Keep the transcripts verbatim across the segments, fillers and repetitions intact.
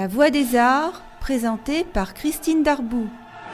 Voix des Arts, présentée par Christine Darboux.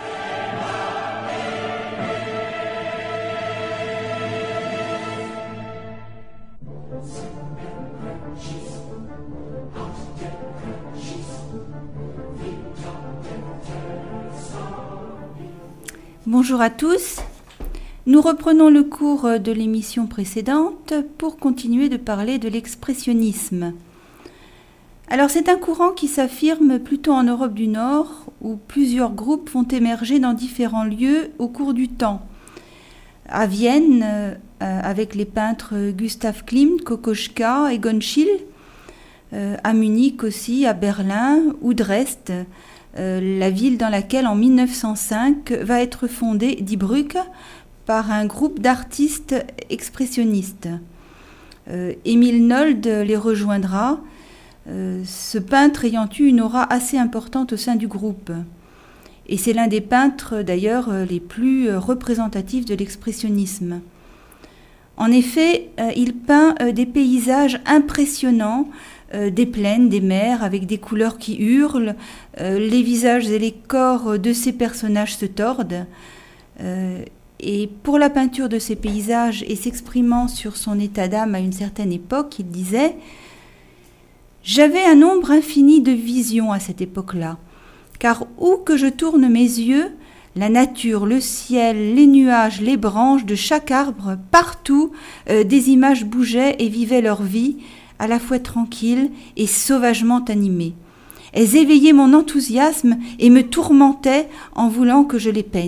Bonjour à tous. Nous reprenons le cours de l'émission précédente pour continuer de parler de l'expressionnisme. Alors c'est un courant qui s'affirme plutôt en Europe du Nord, où plusieurs groupes vont émerger dans différents lieux au cours du temps. À Vienne, euh, avec les peintres Gustav Klimt, Kokoschka, Egon Schiele, euh, à Munich aussi, à Berlin ou Dresde, euh, la ville dans laquelle en mille neuf cent cinq va être fondée Die Brücke par un groupe d'artistes expressionnistes. Euh, Emil Nolde les rejoindra, euh, ce peintre ayant eu une aura assez importante au sein du groupe. Et c'est l'un des peintres d'ailleurs les plus représentatifs de l'expressionnisme. En effet, euh, il peint euh, des paysages impressionnants, euh, des plaines, des mers, avec des couleurs qui hurlent, euh, les visages et les corps de ces personnages se tordent. Euh, et pour la peinture de ces paysages et s'exprimant sur son état d'âme à une certaine époque, il disait « J'avais un nombre infini de visions à cette époque-là, car où que je tourne mes yeux, la nature, le ciel, les nuages, les branches de chaque arbre, partout, euh, des images bougeaient et vivaient leur vie, à la fois tranquilles et sauvagement animées. Elles éveillaient mon enthousiasme et me tourmentaient en voulant que je les peigne. »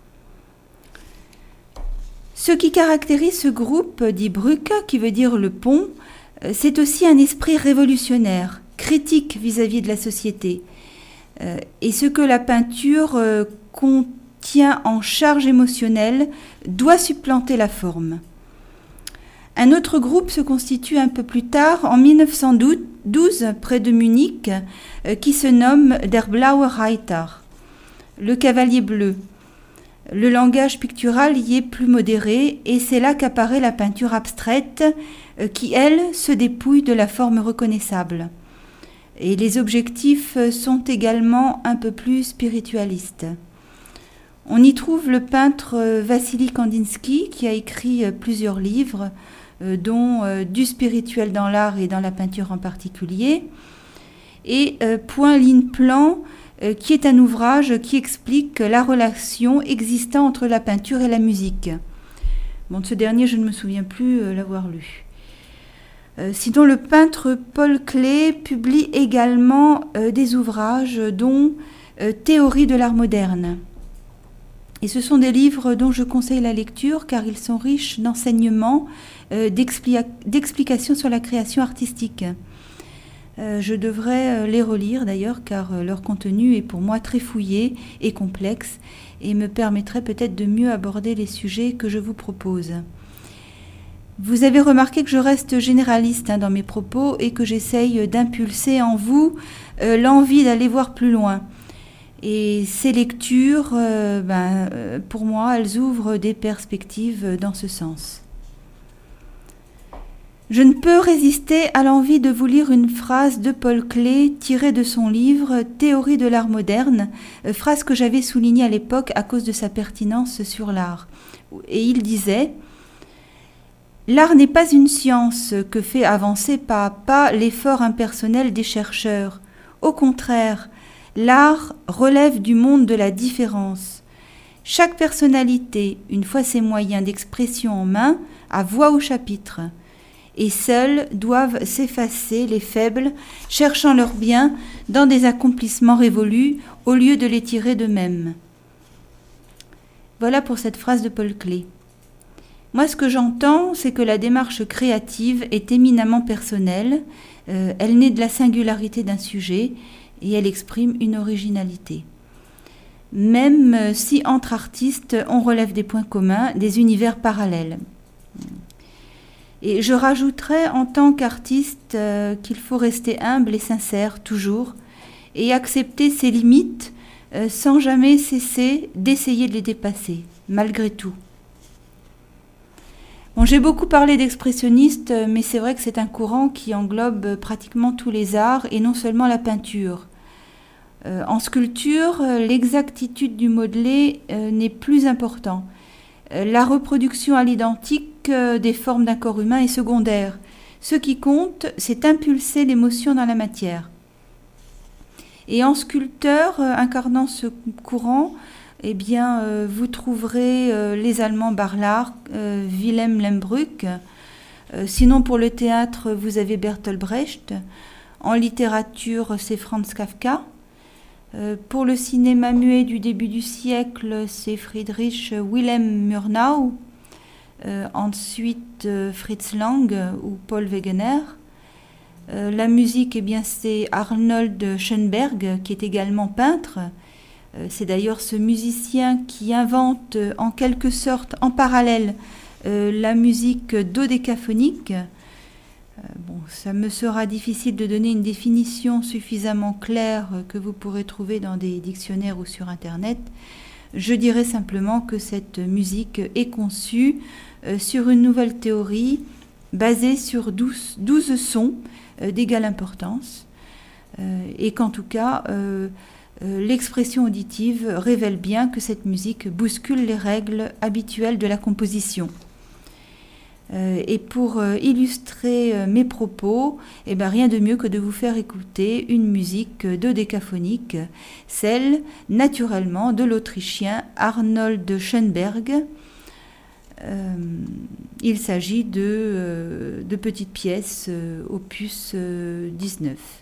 Ce qui caractérise ce groupe dit Brücke, qui veut dire le pont, c'est aussi un esprit révolutionnaire, critique vis-à-vis de la société. Et ce que la peinture contient en charge émotionnelle doit supplanter la forme. Un autre groupe se constitue un peu plus tard, en mille neuf cent douze, près de Munich, qui se nomme Der Blaue Reiter, le cavalier bleu. Le langage pictural y est plus modéré et c'est là qu'apparaît la peinture abstraite qui, elle, se dépouille de la forme reconnaissable. Et les objectifs sont également un peu plus spiritualistes. On y trouve le peintre Vassili Kandinsky qui a écrit plusieurs livres, dont Du spirituel dans l'art et dans la peinture en particulier, et Point Ligne Plan, qui est un ouvrage qui explique la relation existant entre la peinture et la musique. Bon, de ce dernier, je ne me souviens plus euh, l'avoir lu. Euh, sinon, le peintre Paul Klee publie également euh, des ouvrages, dont euh, Théorie de l'art moderne. Et ce sont des livres dont je conseille la lecture, car ils sont riches d'enseignements, euh, d'expli- d'explications sur la création artistique. Euh, je devrais euh, les relire d'ailleurs, car euh, leur contenu est pour moi très fouillé et complexe et me permettrait peut-être de mieux aborder les sujets que je vous propose. Vous avez remarqué que je reste généraliste hein, dans mes propos et que j'essaye d'impulser en vous euh, l'envie d'aller voir plus loin. Et ces lectures, euh, ben, euh, pour moi, elles ouvrent des perspectives dans ce sens. Je ne peux résister à l'envie de vous lire une phrase de Paul Klee tirée de son livre « Théorie de l'art moderne », phrase que j'avais soulignée à l'époque à cause de sa pertinence sur l'art. Et il disait « L'art n'est pas une science que fait avancer pas à pas l'effort impersonnel des chercheurs. Au contraire, l'art relève du monde de la différence. Chaque personnalité, une fois ses moyens d'expression en main, a voix au chapitre. Et seuls doivent s'effacer les faibles, cherchant leur bien dans des accomplissements révolus au lieu de les tirer d'eux-mêmes. » Voilà pour cette phrase de Paul Klee. Moi, ce que j'entends, c'est que la démarche créative est éminemment personnelle, euh, elle naît de la singularité d'un sujet et elle exprime une originalité. Même si entre artistes, on relève des points communs, des univers parallèles. Et je rajouterais en tant qu'artiste euh, qu'il faut rester humble et sincère toujours et accepter ses limites euh, sans jamais cesser d'essayer de les dépasser, malgré tout. Bon, j'ai beaucoup parlé d'expressionniste, mais c'est vrai que c'est un courant qui englobe pratiquement tous les arts et non seulement la peinture. Euh, en sculpture, l'exactitude du modelé euh, n'est plus important. Euh, la reproduction à l'identique euh, des formes d'un corps humain est secondaire. Ce qui compte, c'est impulser l'émotion dans la matière. Et en sculpteur euh, incarnant ce courant, eh bien, euh, vous trouverez euh, les Allemands Barlach, euh, Wilhelm Lembruck. Euh, sinon, pour le théâtre, vous avez Bertolt Brecht. En littérature, c'est Franz Kafka. Euh, pour le cinéma muet du début du siècle, c'est Friedrich Wilhelm Murnau. Euh, ensuite, euh, Fritz Lang ou Paul Wegener. Euh, la musique, eh bien, c'est Arnold Schoenberg, qui est également peintre. Euh, c'est d'ailleurs ce musicien qui invente, euh, en quelque sorte, en parallèle, euh, la musique dodécaphonique. Euh, bon, ça me sera difficile de donner une définition suffisamment claire euh, que vous pourrez trouver dans des dictionnaires ou sur Internet. Je dirais simplement que cette musique est conçue euh, sur une nouvelle théorie basée sur douze, douze sons euh, d'égale importance euh, et qu'en tout cas euh, euh, l'expression auditive révèle bien que cette musique bouscule les règles habituelles de la composition. Euh, et pour euh, illustrer euh, mes propos, eh ben, rien de mieux que de vous faire écouter une musique dodécaphonique, celle naturellement de l'Autrichien Arnold Schoenberg. Euh, il s'agit de, euh, de petites pièces, euh, opus euh, dix-neuf.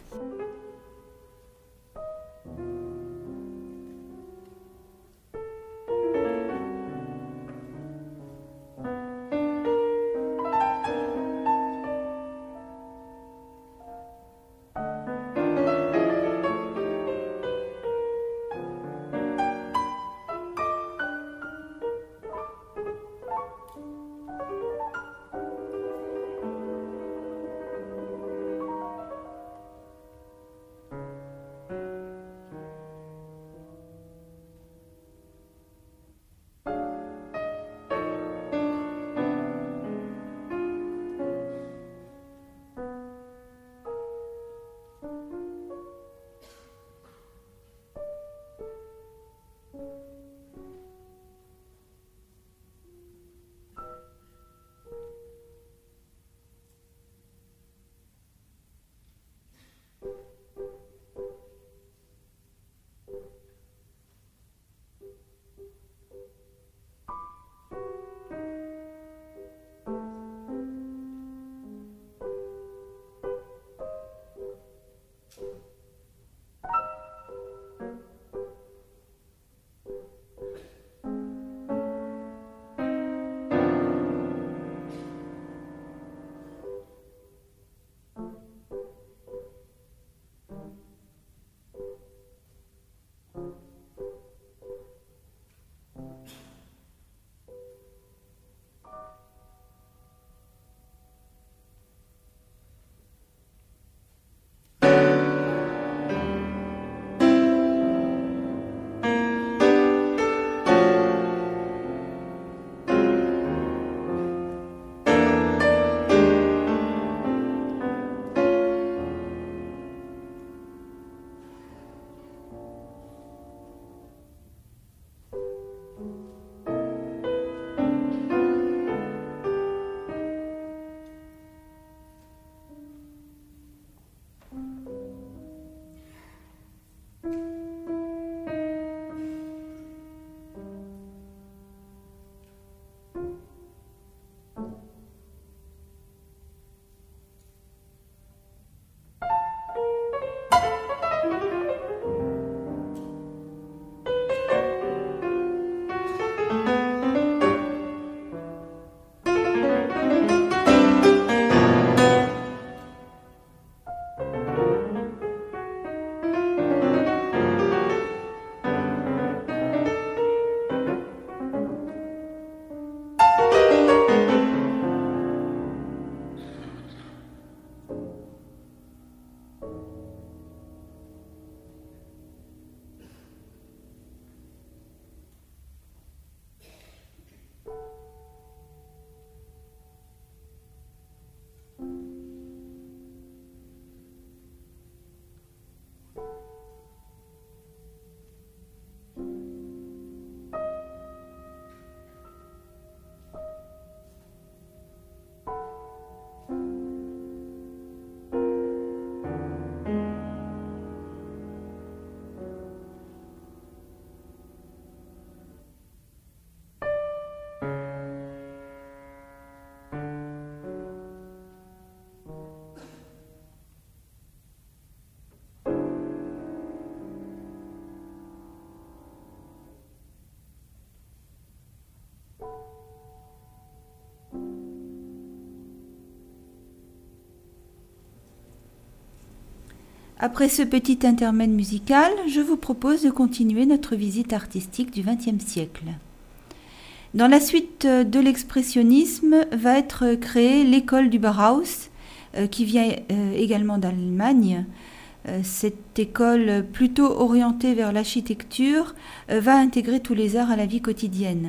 Après ce petit intermède musical, je vous propose de continuer notre visite artistique du vingtième siècle. Dans la suite de l'expressionnisme va être créée l'école du Bauhaus, euh, qui vient euh, également d'Allemagne. Euh, cette école, plutôt orientée vers l'architecture, euh, va intégrer tous les arts à la vie quotidienne.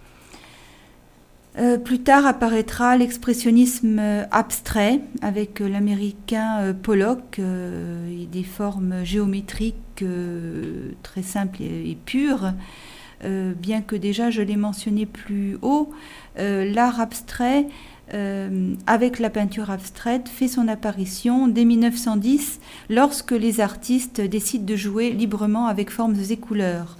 Euh, plus tard apparaîtra l'expressionnisme euh, abstrait avec euh, l'américain euh, Pollock euh, et des formes géométriques euh, très simples et, et pures. Euh, bien que déjà je l'ai mentionné plus haut, euh, l'art abstrait euh, avec la peinture abstraite fait son apparition dès mille neuf cent dix lorsque les artistes décident de jouer librement avec formes et couleurs.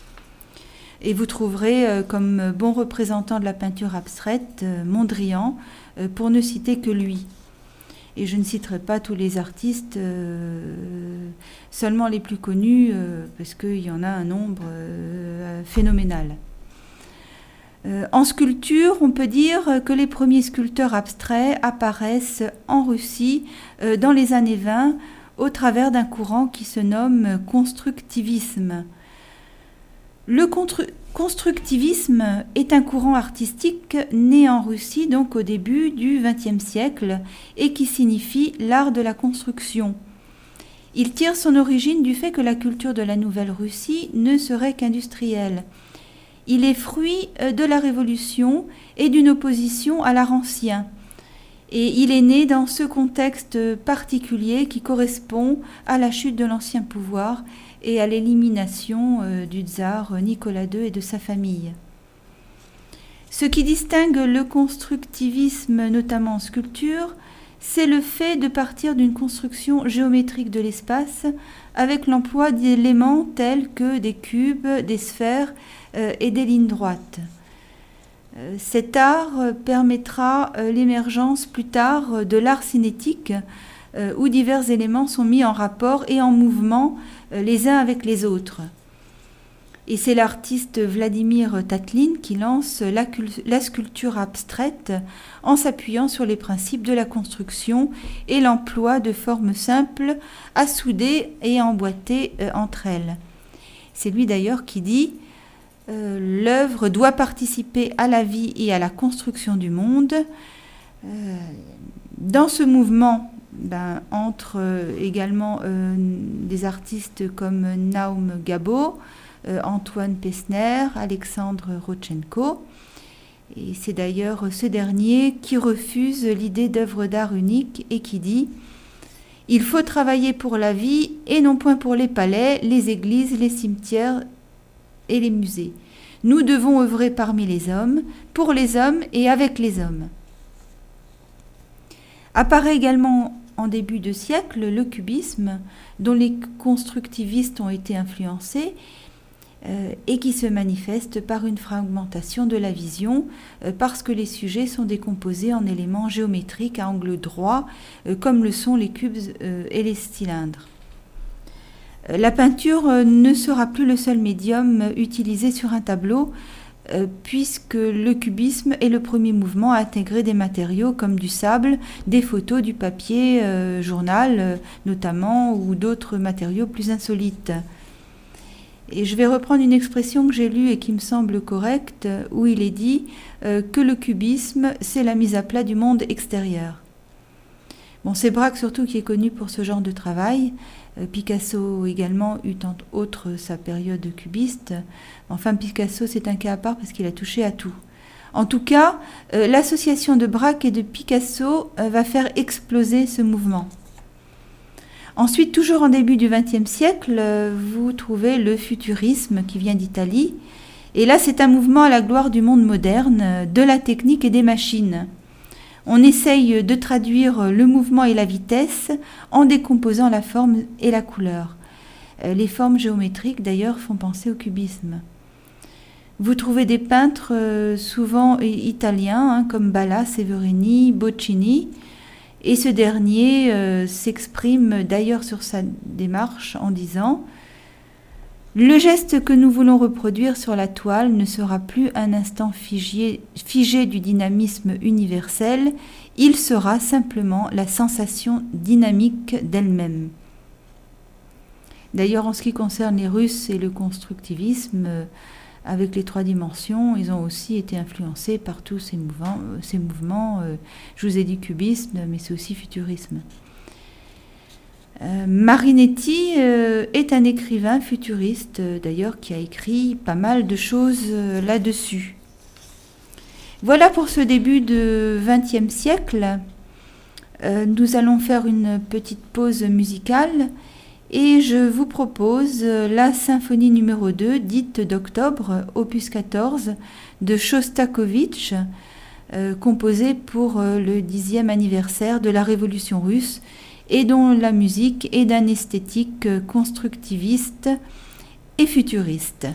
Et vous trouverez euh, comme bon représentant de la peinture abstraite euh, Mondrian, euh, pour ne citer que lui. Et je ne citerai pas tous les artistes, euh, seulement les plus connus, euh, parce qu'il y en a un nombre euh, phénoménal. Euh, en sculpture, on peut dire que les premiers sculpteurs abstraits apparaissent en Russie euh, dans les années vingt au travers d'un courant qui se nomme constructivisme. Le constructivisme est un courant artistique né en Russie, donc au début du vingtième siècle, et qui signifie l'art de la construction. Il tire son origine du fait que la culture de la Nouvelle-Russie ne serait qu'industrielle. Il est fruit de la Révolution et d'une opposition à l'art ancien. Et il est né dans ce contexte particulier qui correspond à la chute de l'ancien pouvoir et à l'élimination euh, du tsar Nicolas deux et de sa famille. Ce qui distingue le constructivisme, notamment en sculpture, c'est le fait de partir d'une construction géométrique de l'espace avec l'emploi d'éléments tels que des cubes, des sphères euh, et des lignes droites. Euh, cet art permettra euh, l'émergence plus tard de l'art cinétique, euh, où divers éléments sont mis en rapport et en mouvement euh, les uns avec les autres. Et c'est l'artiste Vladimir Tatlin qui lance la, la sculpture abstraite en s'appuyant sur les principes de la construction et l'emploi de formes simples à souder et à emboîter euh, entre elles. C'est lui d'ailleurs qui dit euh, « L'œuvre doit participer à la vie et à la construction du monde euh, ». Dans ce mouvement, ben, entre euh, également euh, des artistes comme Naum Gabo, Euh, Antoine Pessner, Alexandre Rodchenko. Et c'est d'ailleurs ce dernier qui refuse l'idée d'œuvre d'art unique et qui dit « Il faut travailler pour la vie et non point pour les palais, les églises, les cimetières et les musées. Nous devons œuvrer parmi les hommes, pour les hommes et avec les hommes. » Apparaît également en début de siècle le cubisme, dont les constructivistes ont été influencés, et qui se manifeste par une fragmentation de la vision parce que les sujets sont décomposés en éléments géométriques à angle droit comme le sont les cubes et les cylindres. La peinture ne sera plus le seul médium utilisé sur un tableau puisque le cubisme est le premier mouvement à intégrer des matériaux comme du sable, des photos, du papier, euh, journal notamment ou d'autres matériaux plus insolites. Et je vais reprendre une expression que j'ai lue et qui me semble correcte, où il est dit euh, que le cubisme, c'est la mise à plat du monde extérieur. Bon, c'est Braque surtout qui est connu pour ce genre de travail. Euh, Picasso également eut entre autres sa période cubiste. Enfin, Picasso, c'est un cas à part parce qu'il a touché à tout. En tout cas, euh, l'association de Braque et de Picasso euh, va faire exploser ce mouvement. Ensuite, toujours en début du vingtième siècle, vous trouvez le futurisme qui vient d'Italie. Et là, c'est un mouvement à la gloire du monde moderne, de la technique et des machines. On essaye de traduire le mouvement et la vitesse en décomposant la forme et la couleur. Les formes géométriques, d'ailleurs, font penser au cubisme. Vous trouvez des peintres souvent italiens, hein, comme Balla, Severini, Bocchini. Et ce dernier euh, s'exprime d'ailleurs sur sa démarche en disant « Le geste que nous voulons reproduire sur la toile ne sera plus un instant figé, figé du dynamisme universel, il sera simplement la sensation dynamique d'elle-même. » D'ailleurs, en ce qui concerne les Russes et le constructivisme, euh, avec les trois dimensions, ils ont aussi été influencés par tous ces mouvements. Euh, ces mouvements euh, je vous ai dit cubisme, mais c'est aussi futurisme. Euh, Marinetti euh, est un écrivain futuriste, euh, d'ailleurs, qui a écrit pas mal de choses euh, là-dessus. Voilà pour ce début de vingtième siècle. Euh, nous allons faire une petite pause musicale et je vous propose la symphonie numéro deux, dite d'octobre, opus quatorze, de Shostakovich, euh, composée pour euh, le dixième anniversaire de la Révolution russe et dont la musique est d'un esthétique constructiviste et futuriste.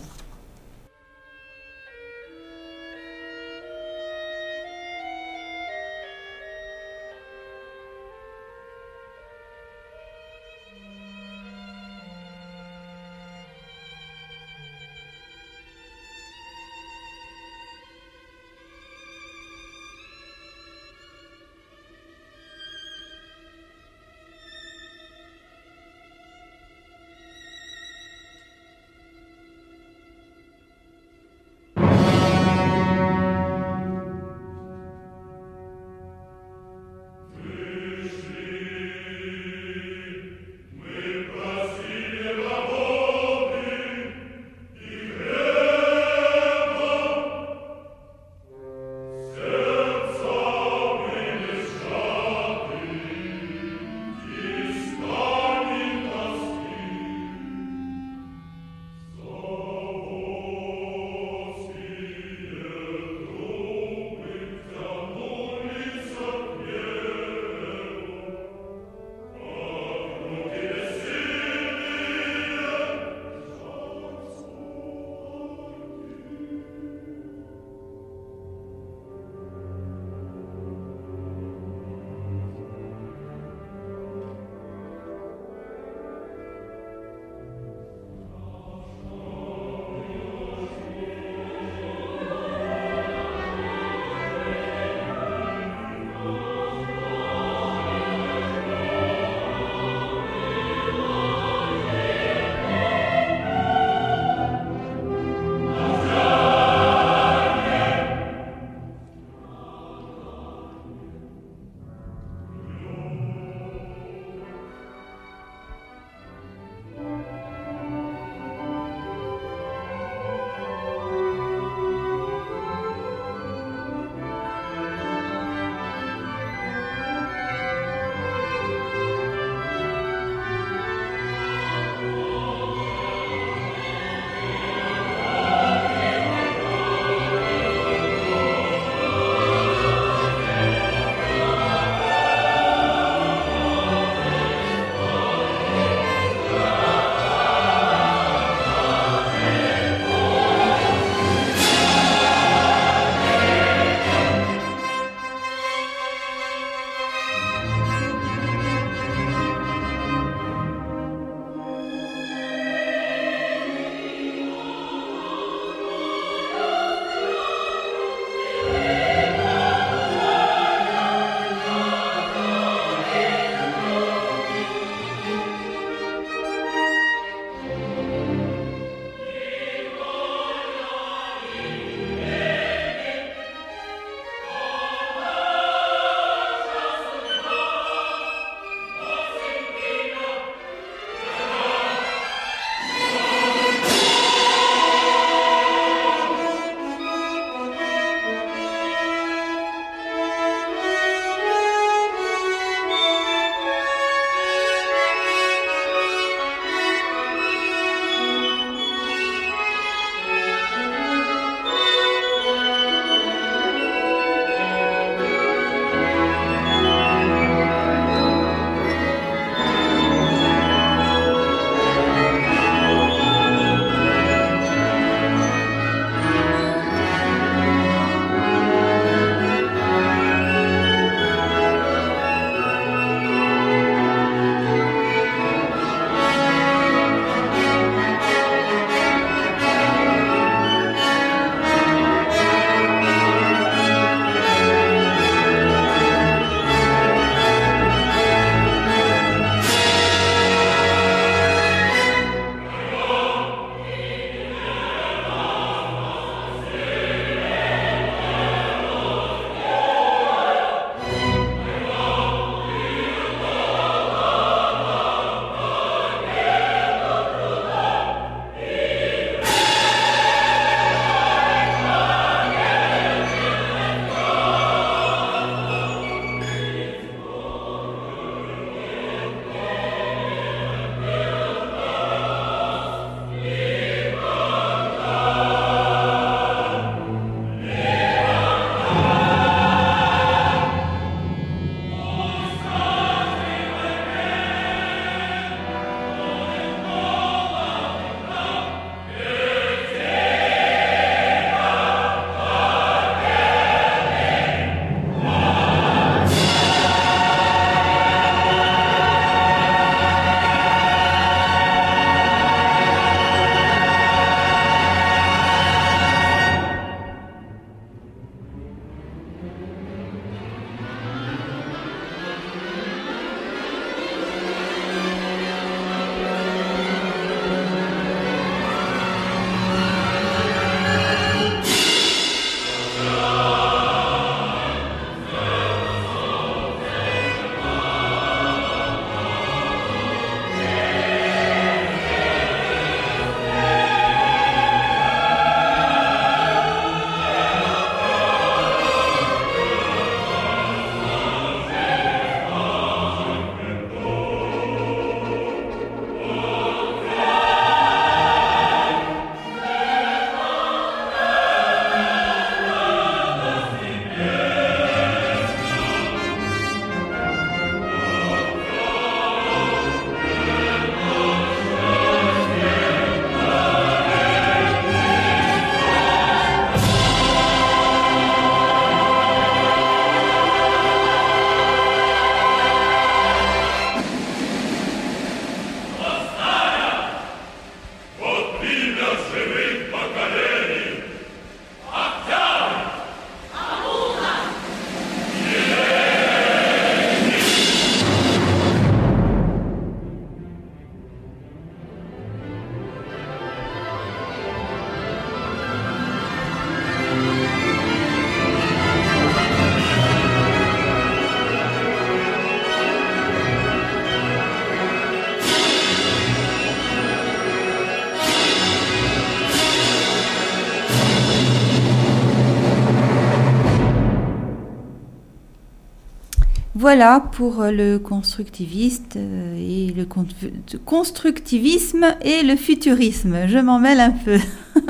Voilà pour le constructiviste et le constructivisme et le futurisme. Je m'en mêle un peu.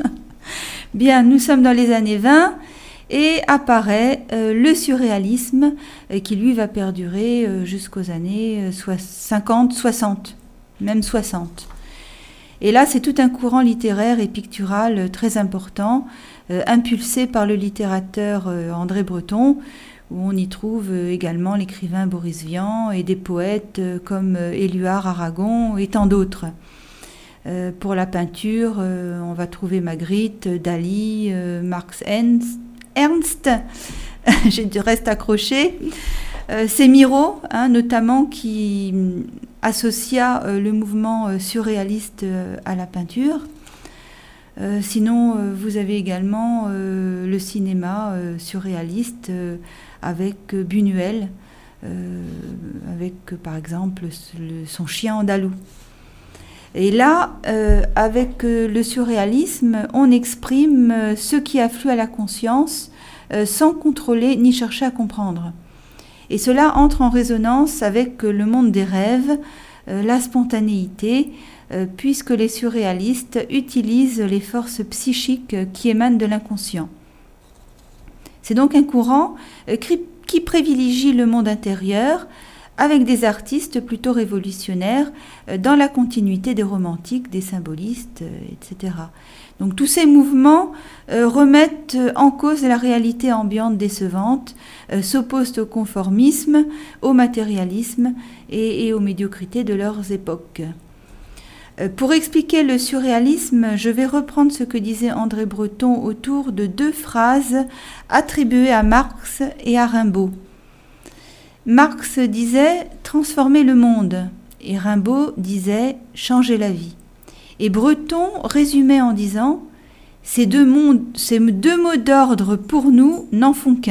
Bien, nous sommes dans les années vingt et apparaît euh, le surréalisme euh, qui lui va perdurer euh, jusqu'aux années euh, cinquante, soixante, même soixante. Et là, c'est tout un courant littéraire et pictural euh, très important, euh, impulsé par le littérateur euh, André Breton, où on y trouve euh, également l'écrivain Boris Vian et des poètes euh, comme euh, Éluard, Aragon et tant d'autres. Euh, pour la peinture, euh, on va trouver Magritte, Dali, euh, Marx Ernst, Ernst. Je reste accroché. Euh, c'est Miro, hein, notamment, qui euh, associa euh, le mouvement euh, surréaliste euh, à la peinture. Euh, sinon, euh, vous avez également euh, le cinéma euh, surréaliste euh, avec euh, Buñuel, euh, avec euh, par exemple le, son chien andalou. Et là, euh, avec euh, le surréalisme, on exprime euh, ce qui afflue à la conscience euh, sans contrôler ni chercher à comprendre. Et cela entre en résonance avec euh, le monde des rêves, euh, la spontanéité, euh, puisque les surréalistes utilisent les forces psychiques euh, qui émanent de l'inconscient. C'est donc un courant euh, qui, qui privilégie le monde intérieur, avec des artistes plutôt révolutionnaires euh, dans la continuité des romantiques, des symbolistes, euh, et cetera. Donc tous ces mouvements euh, remettent en cause la réalité ambiante décevante, euh, s'opposent au conformisme, au matérialisme et, et aux médiocrités de leurs époques. Euh, pour expliquer le surréalisme, je vais reprendre ce que disait André Breton autour de deux phrases attribuées à Marx et à Rimbaud. Marx disait « transformer le monde » et Rimbaud disait « changer la vie ». Et Breton résumait en disant « ces deux, mondes, ces deux mots d'ordre pour nous n'en font qu'un ».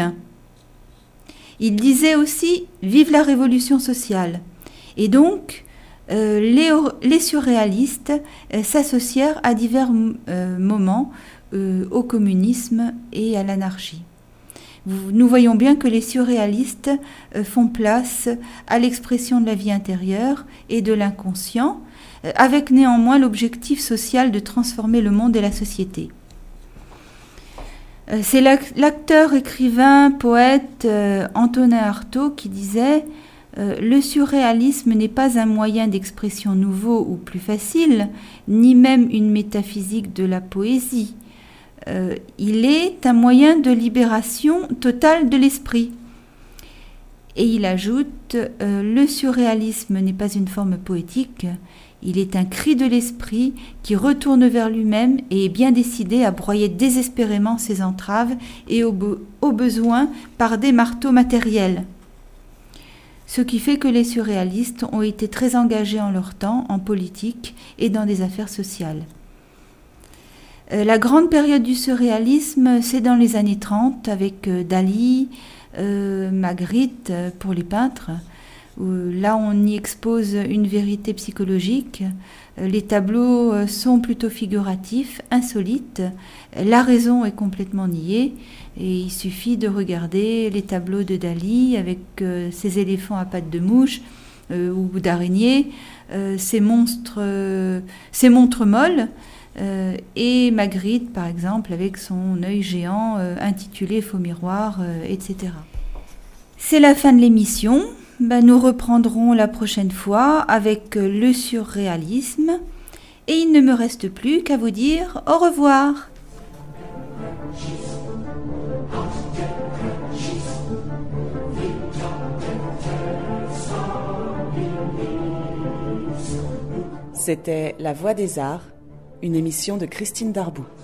Il disait aussi « vive la révolution sociale ». Et donc, euh, les, les surréalistes euh, s'associèrent à divers euh, moments euh, au communisme et à l'anarchie. Nous voyons bien que les surréalistes font place à l'expression de la vie intérieure et de l'inconscient, avec néanmoins l'objectif social de transformer le monde et la société. C'est l'acteur, écrivain, poète Antonin Artaud qui disait « Le surréalisme n'est pas un moyen d'expression nouveau ou plus facile, ni même une métaphysique de la poésie. Euh, il est un moyen de libération totale de l'esprit. » Et il ajoute euh, « Le surréalisme n'est pas une forme poétique, il est un cri de l'esprit qui retourne vers lui-même et est bien décidé à broyer désespérément ses entraves et au, be- au besoin par des marteaux matériels. » Ce qui fait que les surréalistes ont été très engagés en leur temps, en politique et dans des affaires sociales. La grande période du surréalisme, c'est dans les années trente, avec Dali, euh, Magritte pour les peintres, où là on y expose une vérité psychologique. Les tableaux sont plutôt figuratifs, insolites. La raison est complètement niée. Et il suffit de regarder les tableaux de Dali avec euh, ces éléphants à pattes de mouche euh, ou d'araignée, euh, ces monstres, euh, ces montres molles. Euh, et Magritte, par exemple, avec son œil géant euh, intitulé Faux miroir, euh, et cetera. C'est la fin de l'émission. Ben, nous reprendrons la prochaine fois avec euh, le surréalisme. Et il ne me reste plus qu'à vous dire au revoir. C'était La Voix des Arts, une émission de Christine Darboux.